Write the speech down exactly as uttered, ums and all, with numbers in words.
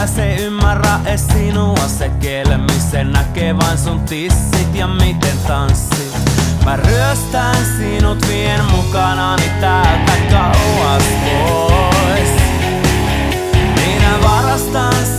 Se ymmärrä es sinua, se kielemisen näkee vain sun tissit ja miten tanssit. Mä ryöstän sinut, vien mukanani täältä kauas pois. Minä varastan